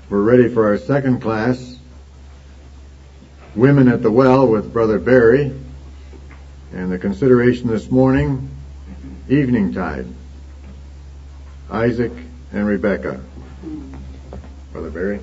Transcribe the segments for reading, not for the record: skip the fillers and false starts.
We're ready for our second class, Women at the Well with Brother Barry, and the consideration this morning, Evening Tide, Isaac and Rebecca. Brother Barry.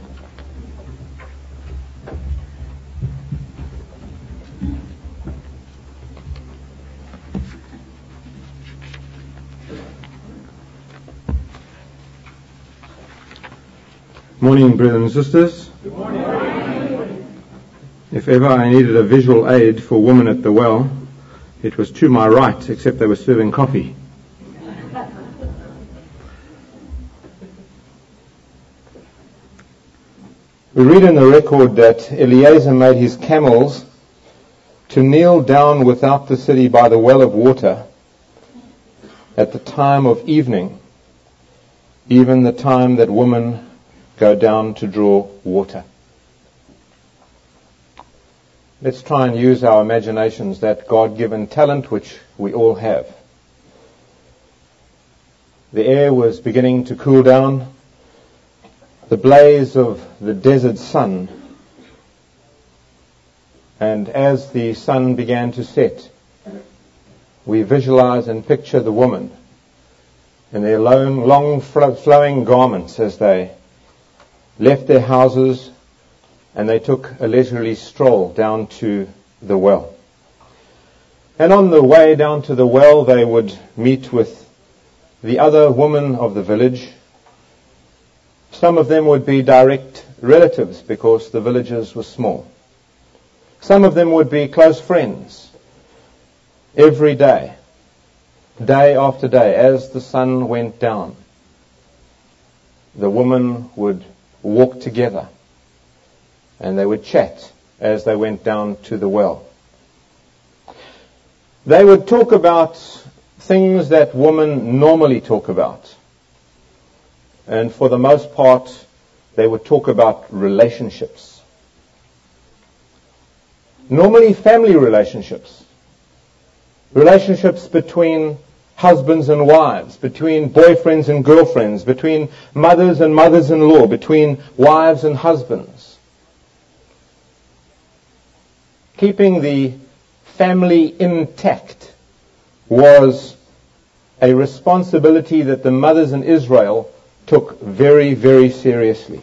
Morning, brothers and sisters. Good morning. If ever I needed a visual aid for women at the well, it was to my right, except they were serving coffee. We read in the record that Eliezer made his camels to kneel down without the city by the well of water at the time of evening, even the time that women go down to draw water. Let's try and use our imaginations, that God-given talent which we all have. The air was beginning to cool down. The blaze of the desert sun. And as the sun began to set, we visualize and picture the woman in their long flowing garments as they left their houses and they took a leisurely stroll down to the well. And on the way down to the well, they would meet with the other women of the village. Some of them would be direct relatives because the villages were small. Some of them would be close friends. Every day, day after day, as the sun went down, the women would walk together and they would chat as they went down to the well. They would talk about things that women normally talk about. And for the most part, they would talk about relationships. Normally family relationships. Relationships between husbands and wives, between boyfriends and girlfriends, between mothers and mothers-in-law, between wives and husbands. Keeping the family intact was a responsibility that the mothers in Israel took very, very seriously.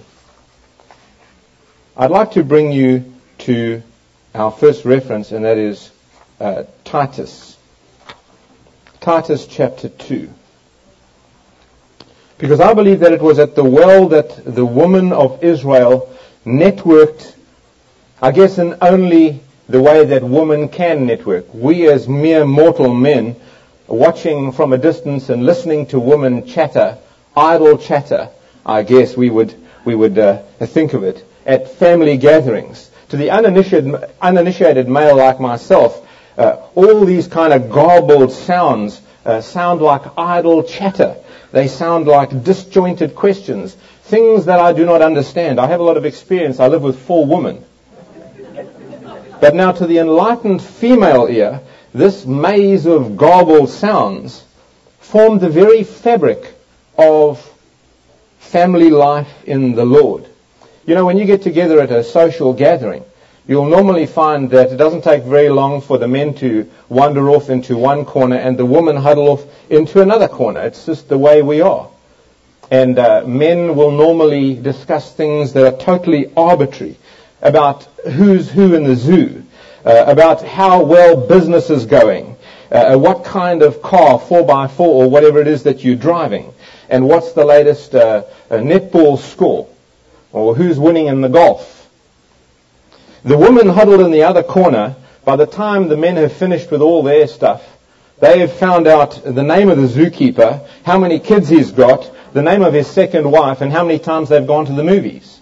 I'd like to bring you to our first reference, and that is Titus. Titus chapter 2. Because I believe that it was at the well that the women of Israel networked, I guess in only the way that women can network. We as mere mortal men, watching from a distance and listening to women chatter, idle chatter, I guess we would think of it, at family gatherings. To the uninitiated male like myself, all these kind of garbled sounds sound like idle chatter. They sound like disjointed questions, things that I do not understand. I have a lot of experience. I live with 4 women. But now to the enlightened female ear, this maze of garbled sounds formed the very fabric of family life in the Lord. You know, when you get together at a social gathering, you'll normally find that it doesn't take very long for the men to wander off into one corner and the women huddle off into another corner. It's just the way we are. And men will normally discuss things that are totally arbitrary, about who's who in the zoo, about how well business is going, what kind of car, 4x4 or whatever it is that you're driving, and what's the latest netball score, or who's winning in the golf. The women huddled in the other corner, by the time the men have finished with all their stuff, they have found out the name of the zookeeper, how many kids he's got, the name of his second wife, and how many times they've gone to the movies.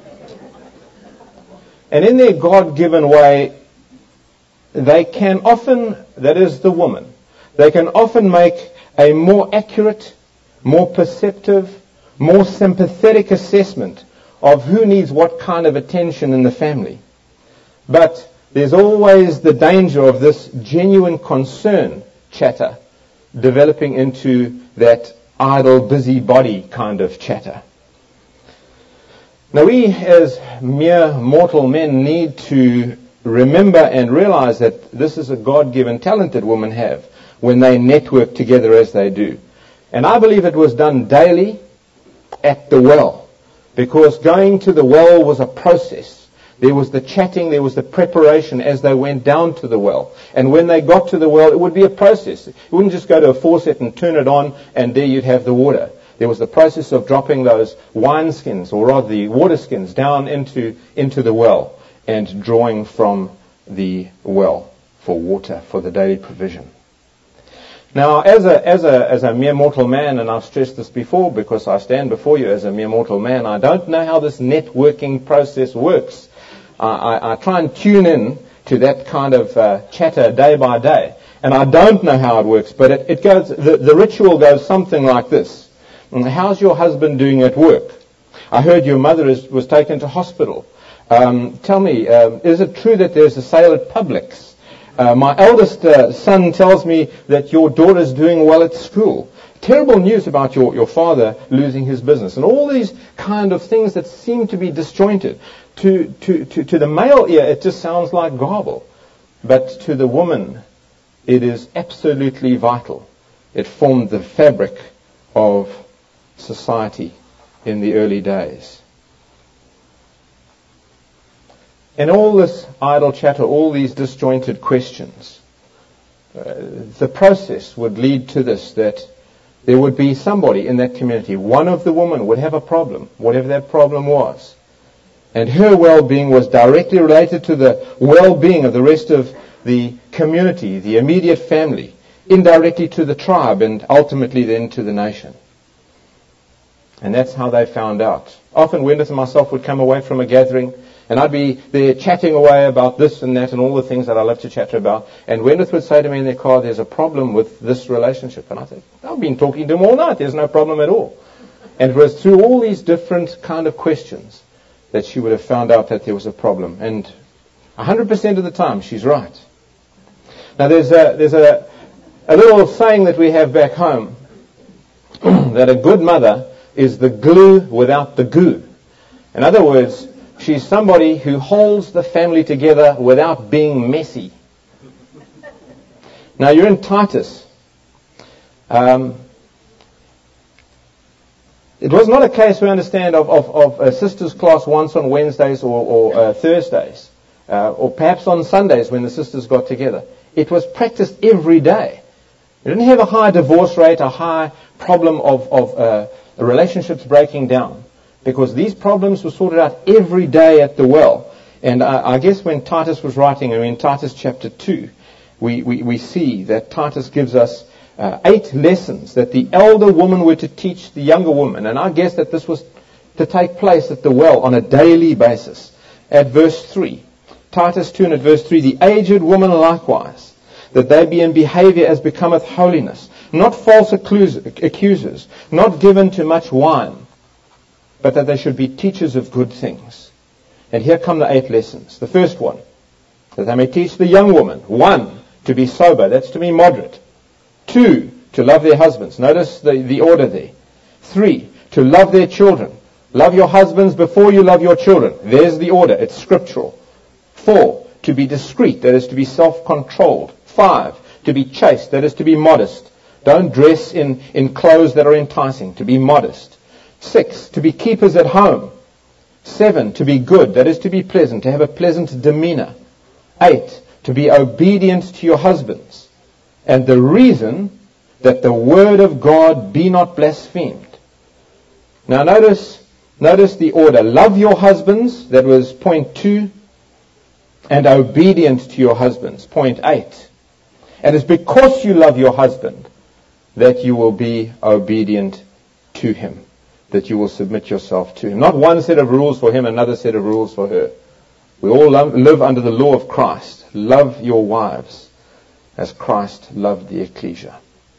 And in their God-given way, they can often, that is the woman, they can often make a more accurate, more perceptive, more sympathetic assessment of who needs what kind of attention in the family. But there's always the danger of this genuine concern chatter developing into that idle, busybody kind of chatter. Now we as mere mortal men need to remember and realize that this is a God-given talent that women have when they network together as they do. And I believe it was done daily at the well, because going to the well was a process. There was the chatting, there was the preparation as they went down to the well. And when they got to the well, it would be a process. You wouldn't just go to a faucet and turn it on and there you'd have the water. There was the process of dropping those wine skins, or rather the water skins, down into the well and drawing from the well for water, for the daily provision. Now, as a mere mortal man, and I've stressed this before because I stand before you as a mere mortal man, I don't know how this networking process works. I try and tune in to that kind of chatter day by day, and I don't know how it works, but it goes. The ritual goes something like this. How's your husband doing at work? I heard your mother was taken to hospital. Tell me, is it true that there's a sale at Publix? My eldest son tells me that your daughter's doing well at school. Terrible news about your father losing his business. And all these kind of things that seem to be disjointed. To the male ear, it just sounds like garble. But to the woman, it is absolutely vital. It formed the fabric of society in the early days. And all this idle chatter, all these disjointed questions, the process would lead to this, that there would be somebody in that community, one of the women would have a problem, whatever that problem was. And her well-being was directly related to the well-being of the rest of the community, the immediate family, indirectly to the tribe, and ultimately then to the nation. And that's how they found out. Often Wendeth and myself would come away from a gathering, and I'd be there chatting away about this and that and all the things that I love to chat about. And Wendeth would say to me in their car, there's a problem with this relationship. And I said, I've been talking to him all night. There's no problem at all. And it was through all these different kind of questions that she would have found out that there was a problem. And 100% of the time, she's right. Now, there's a little saying that we have back home, that a good mother is the glue without the goo. In other words, she's somebody who holds the family together without being messy. Now, you're in Titus. It was not a case, we understand, of a sisters' class once on Wednesdays or Thursdays, or perhaps on Sundays when the sisters got together. It was practiced every day. You didn't have a high divorce rate, a high problem of relationships breaking down, because these problems were sorted out every day at the well. And I guess when Titus was writing, in Titus chapter 2, we see that Titus gives us 8 lessons that the elder woman were to teach the younger woman. And I guess that this was to take place at the well on a daily basis. At verse 3, Titus 2 and at verse 3, the aged woman likewise, that they be in behavior as becometh holiness, not false accusers, not given to much wine, but that they should be teachers of good things. And here come the 8 lessons. The first one, that they may teach the young woman. 1, to be sober, that's to be moderate. 2, to love their husbands. Notice the order there. 3, to love their children. Love your husbands before you love your children. There's the order. It's scriptural. 4, to be discreet. That is to be self-controlled. 5, to be chaste. That is to be modest. Don't dress in clothes that are enticing. To be modest. 6, to be keepers at home. 7, to be good. That is to be pleasant. To have a pleasant demeanor. 8, to be obedient to your husbands. And the reason that the word of God be not blasphemed. Now notice the order. Love your husbands, that was point 2, and obedient to your husbands, point 8. And it's because you love your husband that you will be obedient to him, that you will submit yourself to him. Not one set of rules for him, another set of rules for her. We all live under the law of Christ. Love your wives as Christ loved the ecclesia.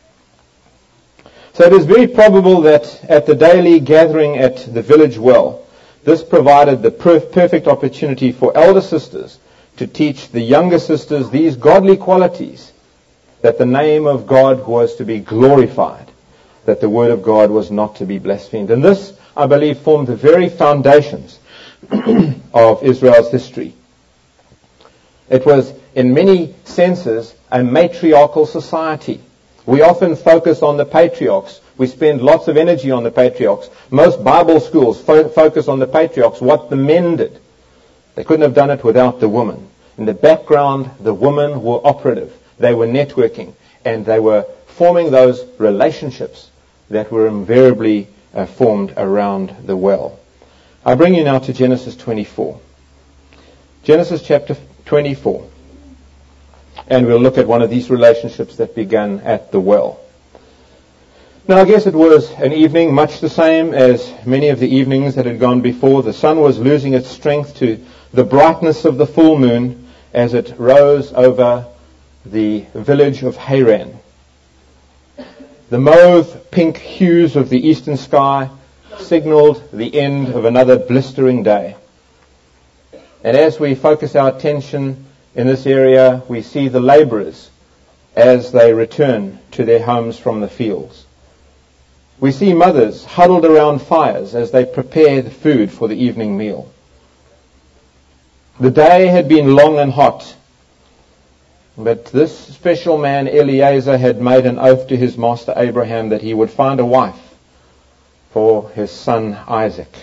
So it is very probable that at the daily gathering at the village well, this provided the perfect opportunity for elder sisters to teach the younger sisters these godly qualities, that the name of God was to be glorified, that the word of God was not to be blasphemed. And this, I believe, formed the very foundations of Israel's history. It was, in many senses, a matriarchal society. We often focus on the patriarchs. We spend lots of energy on the patriarchs. Most Bible schools focus on the patriarchs, what the men did. They couldn't have done it without the woman. In the background, the women were operative. They were networking, and they were forming those relationships that were invariably formed around the well. I bring you now to Genesis 24. Genesis chapter 24. And we'll look at one of these relationships that began at the well. Now, I guess it was an evening much the same as many of the evenings that had gone before. The sun was losing its strength to the brightness of the full moon as it rose over the village of Haran. The mauve pink hues of the eastern sky signaled the end of another blistering day. And as we focus our attention in this area, we see the laborers as they return to their homes from the fields. We see mothers huddled around fires as they prepare the food for the evening meal. The day had been long and hot, but this special man, Eliezer, had made an oath to his master Abraham that he would find a wife for his son Isaac.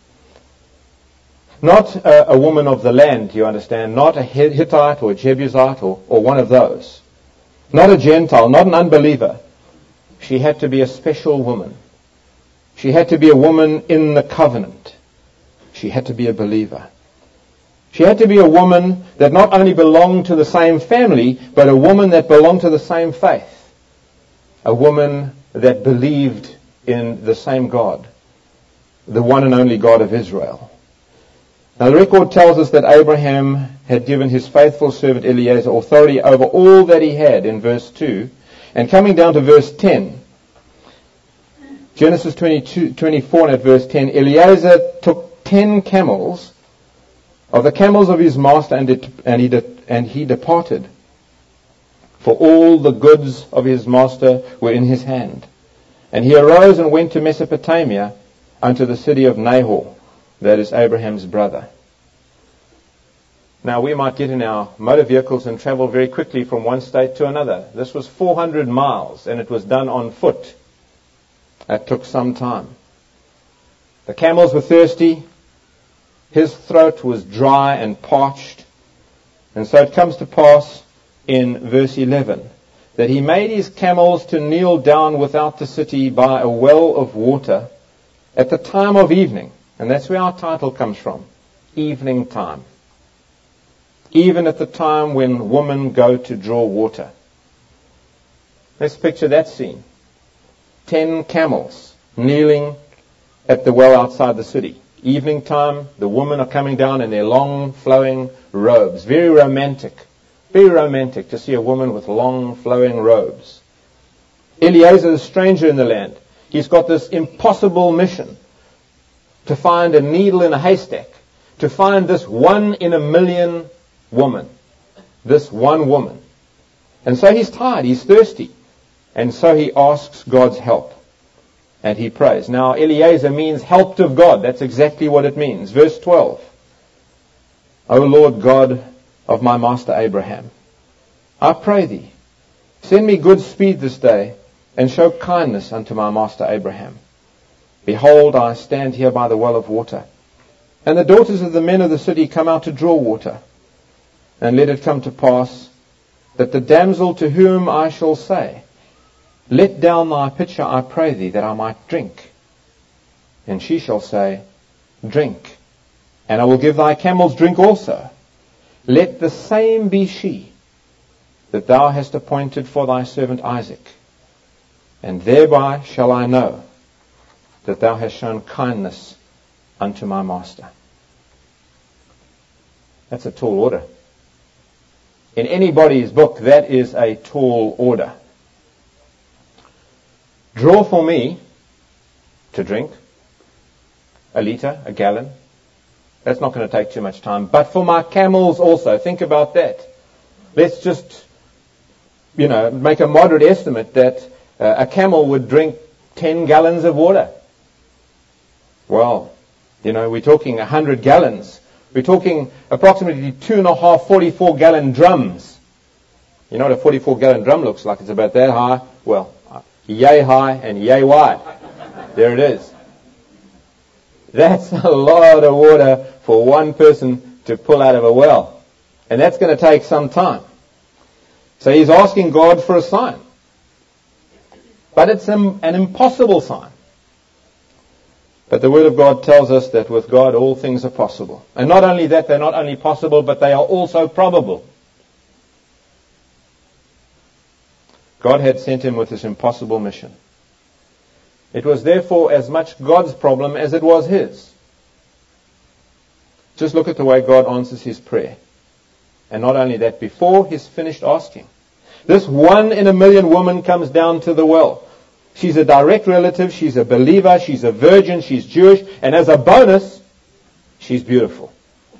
Not a woman of the land, you understand, not a Hittite or a Jebusite or one of those. Not a Gentile, not an unbeliever. She had to be a special woman. She had to be a woman in the covenant. She had to be a believer. She had to be a woman that not only belonged to the same family, but a woman that belonged to the same faith. A woman that believed in the same God, the one and only God of Israel. Now the record tells us that Abraham had given his faithful servant Eliezer authority over all that he had in verse 2. And coming down to verse 10, Genesis 24 and at verse 10, Eliezer took 10 camels of the camels of his master and he departed. For all the goods of his master were in his hand. And he arose and went to Mesopotamia unto the city of Nahor, that is Abraham's brother. Now we might get in our motor vehicles and travel very quickly from one state to another. This was 400 miles and it was done on foot. That took some time. The camels were thirsty. His throat was dry and parched. And so it comes to pass in verse 11 that he made his camels to kneel down without the city by a well of water at the time of evening. And that's where our title comes from. Evening time. Even at the time when women go to draw water. Let's picture that scene. 10 camels kneeling at the well outside the city. Evening time, the women are coming down in their long flowing robes. Very romantic to see a woman with long flowing robes. Eliezer is a stranger in the land. He's got this impossible mission to find a needle in a haystack, to find this 1 in a million woman, this one woman. And so he's tired, he's thirsty, and so he asks God's help. And he prays. Now, Eliezer means helped of God. That's exactly what it means. Verse 12. O Lord God of my master Abraham, I pray thee, send me good speed this day, and show kindness unto my master Abraham. Behold, I stand here by the well of water, and the daughters of the men of the city come out to draw water. And let it come to pass that the damsel to whom I shall say, Let down thy pitcher, I pray thee, that I might drink. And she shall say, Drink, and I will give thy camels drink also. Let the same be she that thou hast appointed for thy servant Isaac. And thereby shall I know that thou hast shown kindness unto my master. That's a tall order. In anybody's book, that is a tall order. Draw for me to drink a liter, a gallon. That's not going to take too much time. But for my camels also, think about that. Let's just, make a moderate estimate that a camel would drink 10 gallons of water. Well, We're talking 100 gallons. We're talking approximately 2.5 44-gallon drums. You know what a 44-gallon drum looks like? It's about that high. Well, yay high and yay wide. There it is. That's a lot of water for one person to pull out of a well. And that's going to take some time. So he's asking God for a sign. But it's an impossible sign. But the Word of God tells us that with God all things are possible. And not only that, they're not only possible, but they are also probable. God had sent him with this impossible mission. It was therefore as much God's problem as it was his. Just look at the way God answers his prayer. And not only that, before he's finished asking, this 1 in a million woman comes down to the well. She's a direct relative, she's a believer, she's a virgin, she's Jewish, and as a bonus, she's beautiful.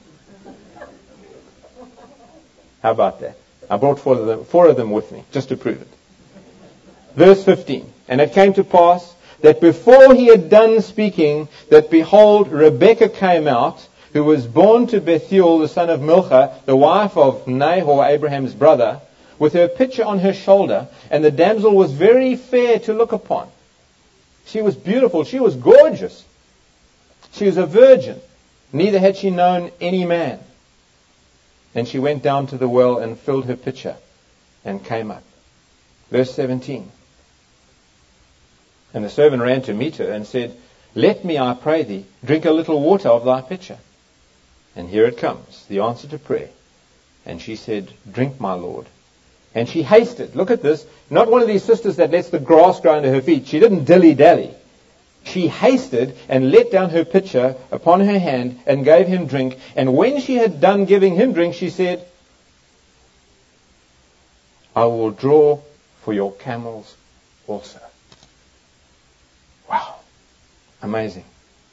How about that? I brought four of them with me, just to prove it. Verse 15, and it came to pass that before he had done speaking, that behold, Rebekah came out, who was born to Bethuel, the son of Milcah, the wife of Nahor, Abraham's brother, with her pitcher on her shoulder, and the damsel was very fair to look upon. She was beautiful, she was gorgeous. She was a virgin, neither had she known any man. And she went down to the well and filled her pitcher, and came up. Verse 17. And the servant ran to meet her and said, Let me, I pray thee, drink a little water of thy pitcher. And here it comes, the answer to prayer. And she said, Drink, my Lord. And she hasted. Look at this. Not one of these sisters that lets the grass grow under her feet. She didn't dilly-dally. She hasted and let down her pitcher upon her hand and gave him drink. And when she had done giving him drink, she said, I will draw for your camels also. Wow. Amazing.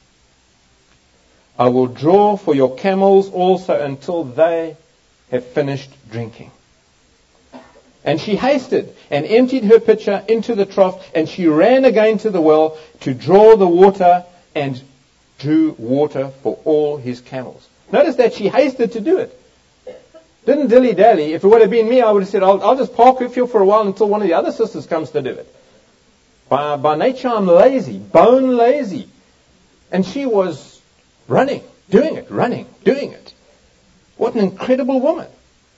I will draw for your camels also until they have finished drinking. And she hasted and emptied her pitcher into the trough, and she ran again to the well to draw the water and drew water for all his camels. Notice that she hasted to do it. Didn't dilly-dally. If it would have been me, I would have said, I'll just park with you for a while until one of the other sisters comes to do it. By nature, I'm lazy, bone lazy. And she was running, doing it. What an incredible woman.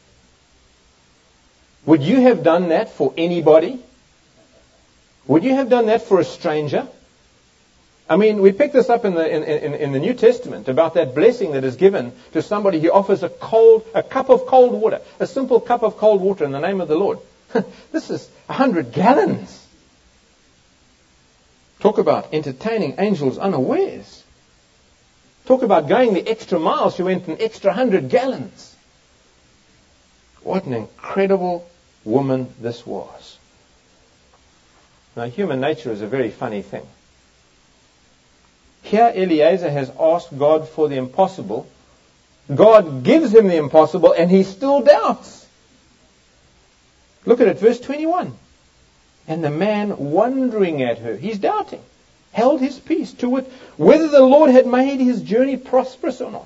Would you have done that for anybody? Would you have done that for a stranger? I mean, we pick this up in the New Testament about that blessing that is given to somebody who offers a cup of cold water, a simple cup of cold water in the name of the Lord. This is 100 gallons. Talk about entertaining angels unawares. Talk about going the extra mile. She went an extra 100 gallons. What an incredible woman this was. Now, human nature is a very funny thing. Here Eliezer has asked God for the impossible. God gives him the impossible, and he still doubts. Look at it, verse 21. And the man, wondering at her, he's doubting, held his peace to it, whether the Lord had made his journey prosperous or not.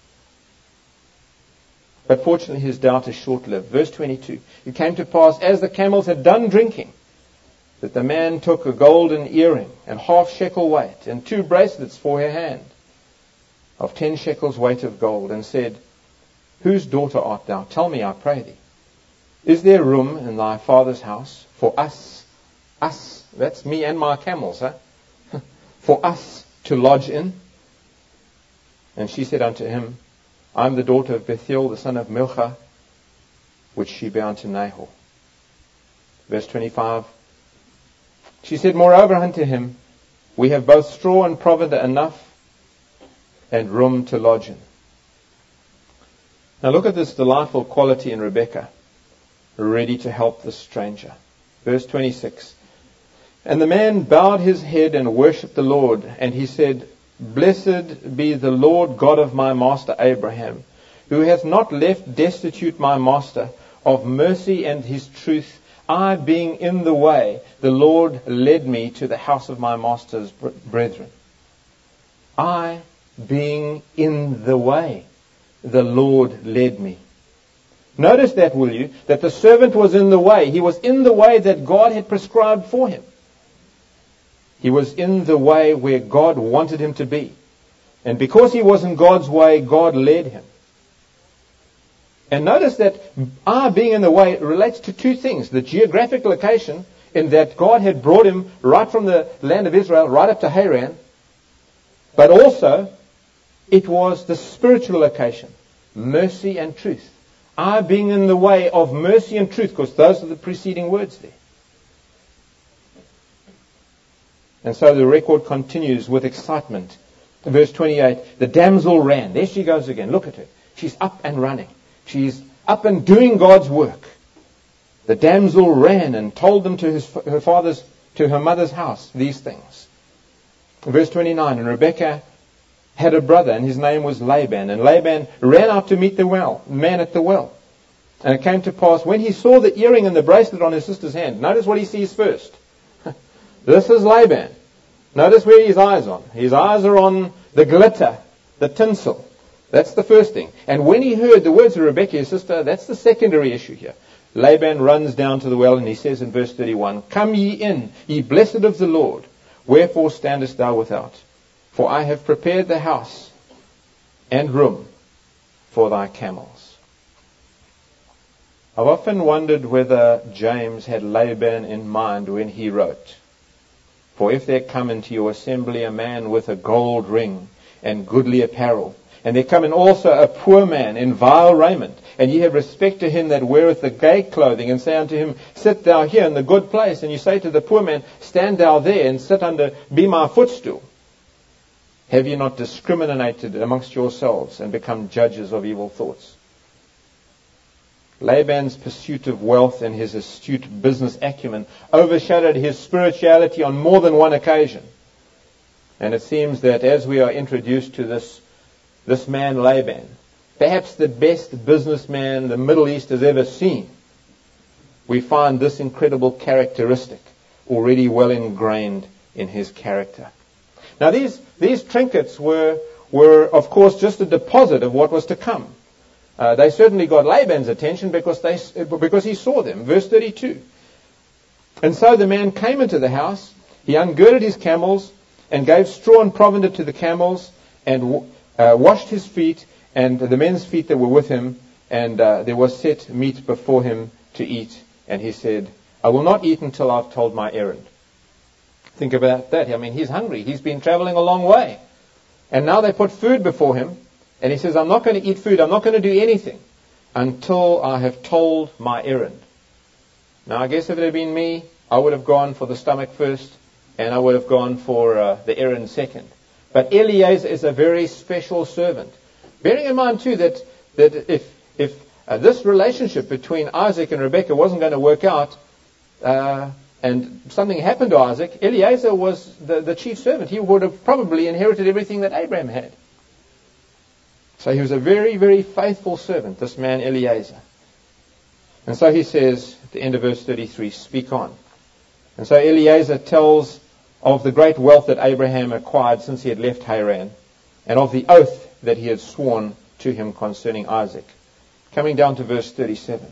But fortunately his doubt is short-lived. Verse 22. It came to pass, as the camels had done drinking, that the man took a golden earring and 1/2 shekel weight and 2 bracelets for her hand of 10 shekels weight of gold, and said, Whose daughter art thou? Tell me, I pray thee. Is there room in thy father's house for us, that's me and my camels, for us to lodge in? And she said unto him, I am the daughter of Bethuel, the son of Milcah, which she bare unto Nahor. Verse 25. She said moreover unto him, We have both straw and provender enough, and room to lodge in. Now look at this delightful quality in Rebekah, ready to help the stranger. Verse 26. And the man bowed his head and worshipped the Lord, and he said, Blessed be the Lord God of my master Abraham, who hath not left destitute my master of mercy and his truth. I being in the way, the Lord led me to the house of my master's brethren. I being in the way, the Lord led me. Notice that, will you? That the servant was in the way. He was in the way that God had prescribed for him. He was in the way where God wanted him to be. And because he was in God's way, God led him. And notice that our being in the way relates to two things. The geographic location, in that God had brought him right from the land of Israel, right up to Haran. But also, it was the spiritual location, mercy and truth. Our being in the way of mercy and truth, because those are the preceding words there. And so the record continues with excitement. Verse 28, the damsel ran. There she goes again. Look at her. She's up and running. She's up and doing God's work. The damsel ran and told them to her mother's house, these things. Verse 29, and Rebekah had a brother, and his name was Laban. And Laban ran out to meet the man at the well. And it came to pass, when he saw the earring and the bracelet on his sister's hand, notice what he sees first. This is Laban. Notice where his eyes are on. His eyes are on the glitter, the tinsel. That's the first thing. And when he heard the words of Rebekah, his sister, that's the secondary issue here. Laban runs down to the well and he says in verse 31, come ye in, ye blessed of the Lord. Wherefore standest thou without? For I have prepared the house and room for thy camels. I've often wondered whether James had Laban in mind when he wrote, for if there come into your assembly a man with a gold ring and goodly apparel, and there come in also a poor man in vile raiment, and ye have respect to him that weareth the gay clothing, and say unto him, sit thou here in the good place, and you say to the poor man, stand thou there, and be my footstool. Have ye not discriminated amongst yourselves, and become judges of evil thoughts? Laban's pursuit of wealth and his astute business acumen overshadowed his spirituality on more than one occasion. And it seems that as we are introduced to this man Laban, perhaps the best businessman the Middle East has ever seen, we find this incredible characteristic already well ingrained in his character. Now these trinkets were of course just a deposit of what was to come. They certainly got Laban's attention because he saw them. Verse 32. And so the man came into the house, he ungirded his camels, and gave straw and provender to the camels, and washed his feet, and the men's feet that were with him, and there was set meat before him to eat. And he said, I will not eat until I've told my errand. Think about that. I mean, he's hungry. He's been traveling a long way. And now they put food before him. And he says, I'm not going to eat food. I'm not going to do anything until I have told my errand. Now, I guess if it had been me, I would have gone for the stomach first, and I would have gone for the errand second. But Eliezer is a very special servant. Bearing in mind, too, that if this relationship between Isaac and Rebekah wasn't going to work out, and something happened to Isaac, Eliezer was the chief servant. He would have probably inherited everything that Abraham had. So he was a very, very faithful servant, this man Eliezer. And so he says, at the end of verse 33, speak on. And so Eliezer tells of the great wealth that Abraham acquired since he had left Haran, and of the oath that he had sworn to him concerning Isaac. Coming down to verse 37.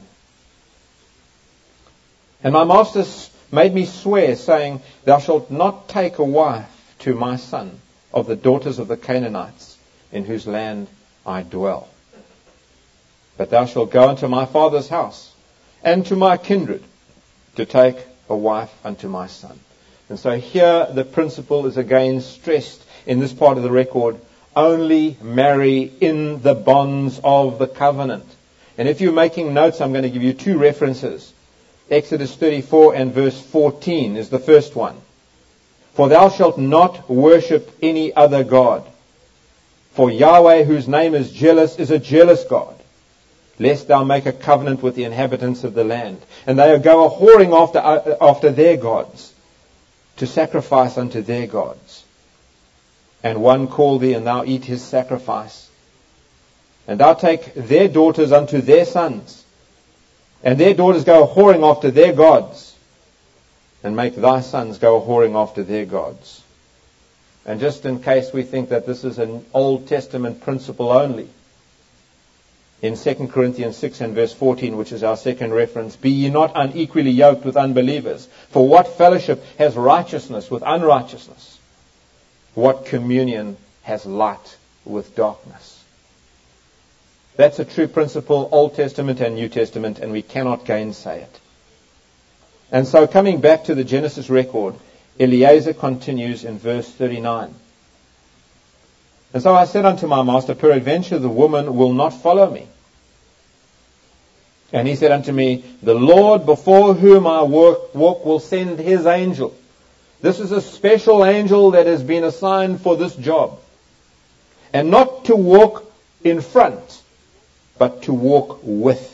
And my master made me swear, saying, thou shalt not take a wife to my son of the daughters of the Canaanites, in whose land I dwell. But thou shalt go unto my father's house, and to my kindred, to take a wife unto my son. And so here the principle is again stressed in this part of the record. Only marry in the bonds of the covenant. And if you're making notes, I'm going to give you two references. Exodus 34 and verse 14 is the first one. For thou shalt not worship any other God. For Yahweh, whose name is jealous, is a jealous God, lest thou make a covenant with the inhabitants of the land. And they go a-whoring after their gods, to sacrifice unto their gods. And one call thee, and thou eat his sacrifice. And thou take their daughters unto their sons, and their daughters go a-whoring after their gods, and make thy sons go a-whoring after their gods. And just in case we think that this is an Old Testament principle only, in 2 Corinthians 6 and verse 14, which is our second reference, be ye not unequally yoked with unbelievers. For what fellowship has righteousness with unrighteousness? What communion has light with darkness? That's a true principle, Old Testament and New Testament, and we cannot gainsay it. And so coming back to the Genesis record, Eliezer continues in verse 39. And so I said unto my master, peradventure the woman will not follow me. And he said unto me, the Lord before whom I walk will send his angel. This is a special angel that has been assigned for this job. And not to walk in front, but to walk with.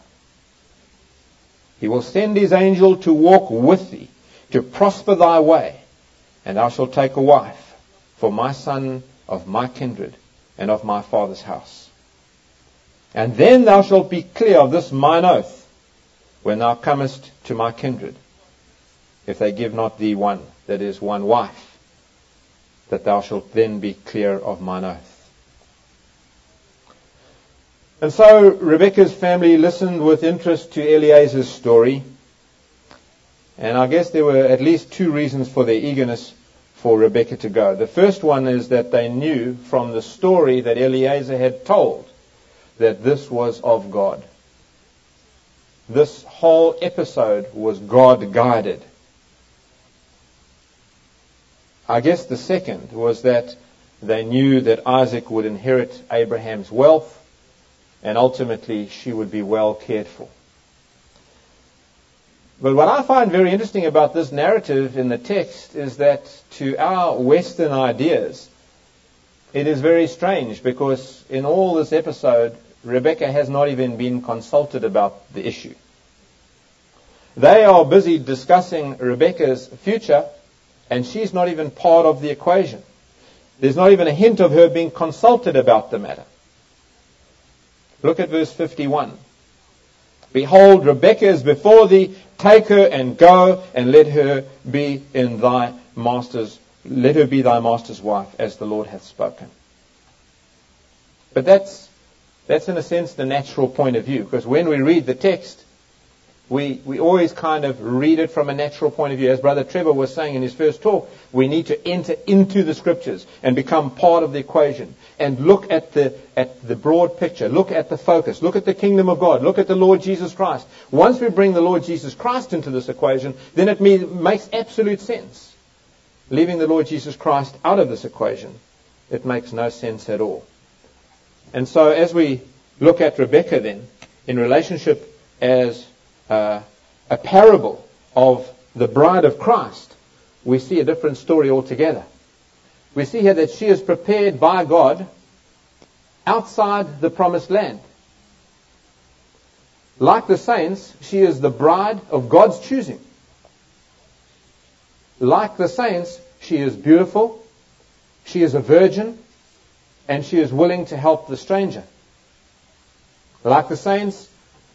He will send his angel to walk with thee, to prosper thy way, and thou shalt take a wife for my son of my kindred and of my father's house. And then thou shalt be clear of this mine oath when thou comest to my kindred, if they give not thee one, that is, one wife, that thou shalt then be clear of mine oath. And so Rebekah's family listened with interest to Eliezer's story. And I guess there were at least two reasons for their eagerness for Rebekah to go. The first one is that they knew from the story that Eliezer had told that this was of God. This whole episode was God-guided. I guess the second was that they knew that Isaac would inherit Abraham's wealth, and ultimately she would be well cared for. But what I find very interesting about this narrative in the text is that to our Western ideas, it is very strange because in all this episode, Rebekah has not even been consulted about the issue. They are busy discussing Rebekah's future, and she's not even part of the equation. There's not even a hint of her being consulted about the matter. Look at verse 51. Behold, Rebekah is before thee, take her and go, and let her be thy master's wife, as the Lord hath spoken. But that's in a sense the natural point of view, because when we read the text, we always kind of read it from a natural point of view. As Brother Trevor was saying in his first talk, we need to enter into the Scriptures and become part of the equation and look at the broad picture, look at the focus, look at the kingdom of God, look at the Lord Jesus Christ. Once we bring the Lord Jesus Christ into this equation, then it makes absolute sense. Leaving the Lord Jesus Christ out of this equation, it makes no sense at all. And so as we look at Rebekah then, in relationship as a parable of the bride of Christ, we see a different story altogether. We see here that she is prepared by God outside the promised land. Like the saints, she is the bride of God's choosing. Like the saints, she is beautiful, she is a virgin, and she is willing to help the stranger. Like the saints,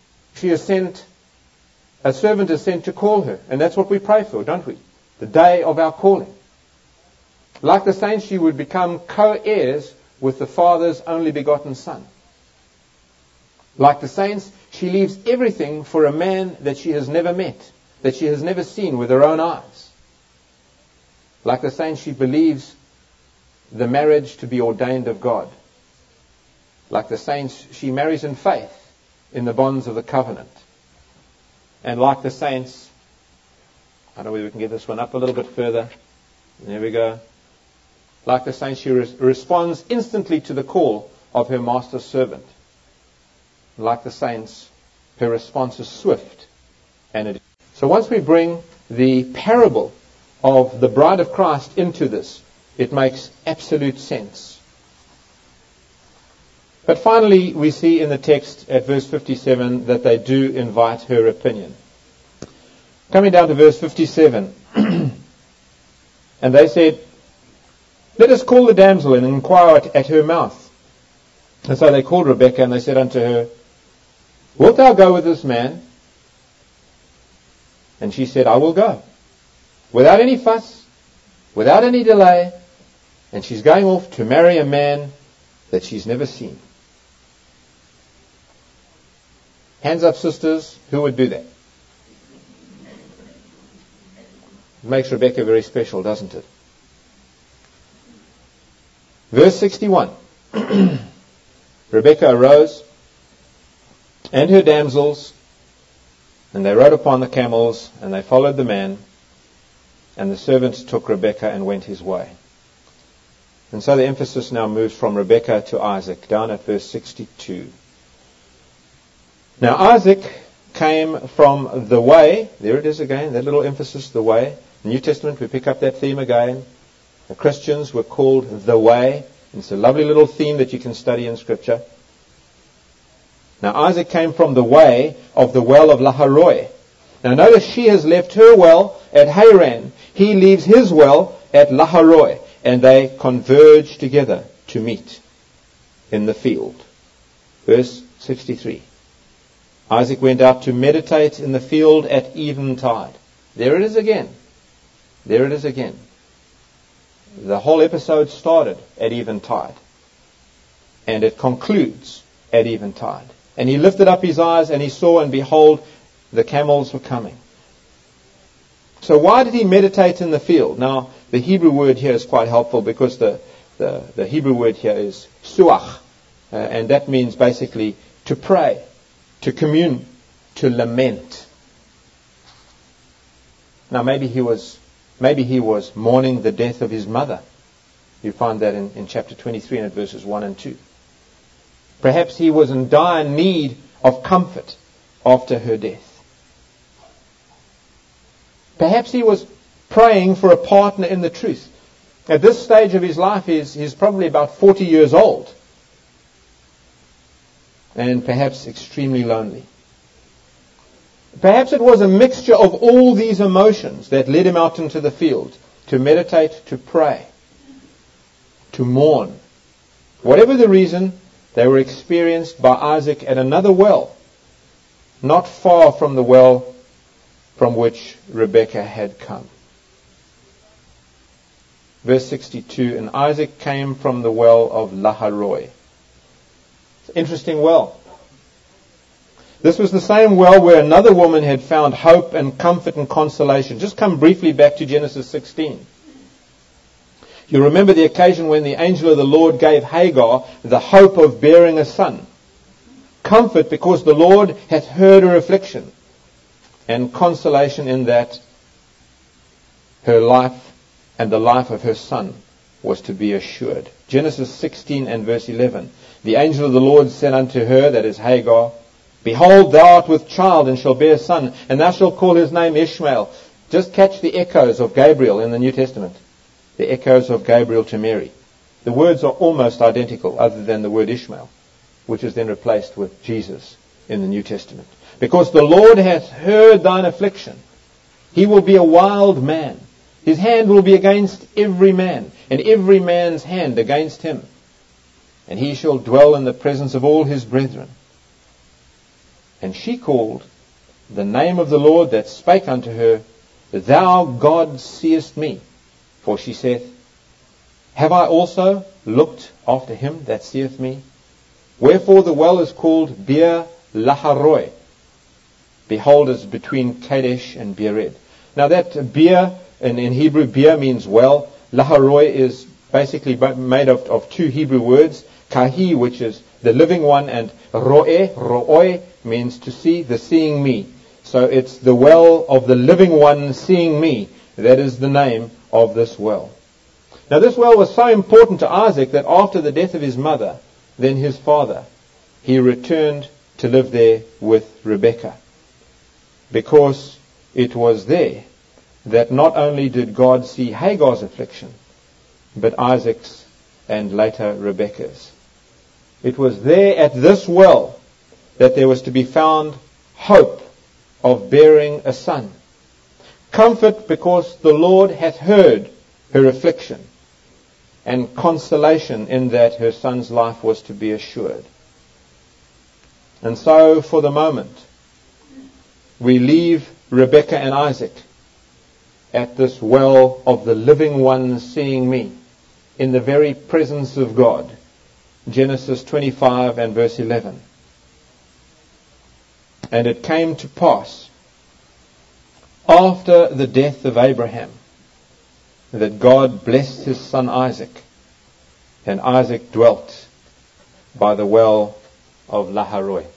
a servant is sent to call her, and that's what we pray for, don't we? The day of our calling. Like the saints, she would become co-heirs with the Father's only begotten Son. Like the saints, she leaves everything for a man that she has never met, that she has never seen with her own eyes. Like the saints, she believes the marriage to be ordained of God. Like the saints, she marries in faith in the bonds of the covenant. And like the saints, I don't know whether we can get this one up a little bit further. There we go. Like the saints, she responds instantly to the call of her master's servant. Like the saints, her response is swift. So once we bring the parable of the bride of Christ into this, it makes absolute sense. But finally, we see in the text at verse 57 that they do invite her opinion. Coming down to verse 57, and they said, let us call the damsel and inquire at her mouth. And so they called Rebekah, and they said unto her, wilt thou go with this man? And she said, I will go. Without any fuss, without any delay, And she's going off to marry a man that she's never seen. Hands up, sisters, who would do that? It makes Rebecca very special, doesn't it? Verse 61. Rebecca arose, and her damsels, and they rode upon the camels, and they followed the man, and the servants took Rebekah and went his way. And so the emphasis now moves from Rebekah to Isaac, down at verse 62. Now Isaac came from the way, there it is again, that little emphasis, the way. In the New Testament we pick up that theme again. The Christians were called the way. It's a lovely little theme that you can study in Scripture. Now Isaac came from the way of the well of Laharoi. Now notice she has left her well at Haran. He leaves his well at Laharoi. And they converge together to meet in the field. Verse 63. Isaac went out to meditate in the field at eventide. There it is again. There it is again. The whole episode started at eventide. And it concludes at eventide. And he lifted up his eyes and he saw, and behold, the camels were coming. So why did he meditate in the field? Now, the Hebrew word here is quite helpful because the Hebrew word here is suach. And that means basically to pray, to commune, to lament. Now maybe he was mourning the death of his mother. You find that in chapter 23 and at verses 1 and 2. Perhaps he was in dire need of comfort after her death. Perhaps he was praying for a partner in the truth. At this stage of his life, he's probably about 40 years old. And perhaps extremely lonely. Perhaps it was a mixture of all these emotions that led him out into the field to meditate, to pray, to mourn. Whatever the reason, they were experienced by Isaac at another well, not far from the well from which Rebekah had come. Verse 62, and Isaac came from the well of Laharoi. It's an interesting well. This was the same well where another woman had found hope and comfort and consolation. Just come briefly back to Genesis 16. You remember the occasion when the angel of the Lord gave Hagar the hope of bearing a son. Comfort because the Lord hath heard her affliction. And consolation in that her life and the life of her son was to be assured. Genesis 16 and verse 11. The angel of the Lord said unto her, that is Hagar, behold, thou art with child and shall bear a son, and thou shalt call his name Ishmael. Just catch the echoes of Gabriel in the New Testament. The echoes of Gabriel to Mary. The words are almost identical other than the word Ishmael, which is then replaced with Jesus in the New Testament. Because the Lord hath heard thine affliction. He will be a wild man. His hand will be against every man, and every man's hand against him. And he shall dwell in the presence of all his brethren. And she called the name of the Lord that spake unto her, Thou, God, seest me. For she saith, Have I also looked after him that seeth me? Wherefore the well is called Beer Laharoi. Behold, is between Kadesh and Bered. Now that beer, in Hebrew, beer means well. Laharoi is basically made of two Hebrew words. Kahi, which is the living one, and ro'oi means to see, the seeing me. So it's the well of the living one seeing me. That is the name of this well. Now this well was so important to Isaac that after the death of his mother, then his father, he returned to live there with Rebekah. Because it was there that not only did God see Hagar's affliction, but Isaac's and later Rebekah's. It was there at this well that there was to be found hope of bearing a son. Comfort because the Lord hath heard her affliction, and consolation in that her son's life was to be assured. And so for the moment, we leave Rebekah and Isaac at this well of the living one seeing me. in the very presence of God. Genesis 25 and verse 11. And it came to pass, after the death of Abraham, that God blessed his son Isaac, and Isaac dwelt by the well of Lahairoi.